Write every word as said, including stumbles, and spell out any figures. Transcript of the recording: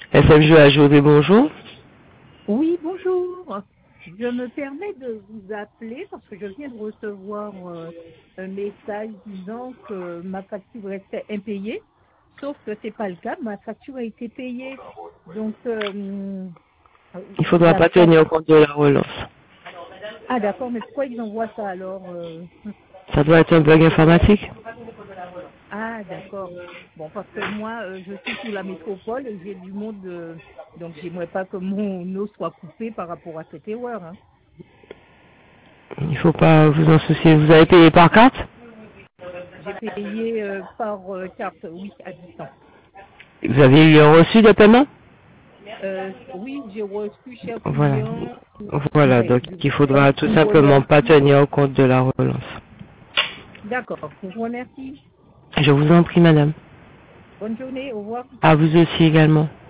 S M J A Jodé, bonjour. Oui, bonjour. Je me permets de vous appeler parce que je viens de recevoir euh, un message disant que ma facture restait impayée, sauf que c'est pas le cas. Ma facture a été payée. Donc, euh, Il ne faudra la pas fac- tenir compte de la relance. Ah d'accord, mais pourquoi ils envoient ça alors euh, Ça doit être un bug informatique. Ah d'accord. Bon, parce que moi, euh, je suis sur la métropole et j'ai du monde, euh, donc j'aimerais pas que mon eau soit coupée par rapport à cette erreur. Hein. Il ne faut pas vous en soucier. Vous avez payé par carte? J'ai payé euh, par euh, carte, oui, à distance. Vous avez eu un reçu de paiement? Euh, oui, j'ai reçu, cher Voilà. client, Voilà, ouais, donc je- il faudra tout une simplement relance. pas tenir compte de la relance. D'accord, je vous remercie. Je vous en prie, madame. Bonne journée, au revoir. À vous aussi également.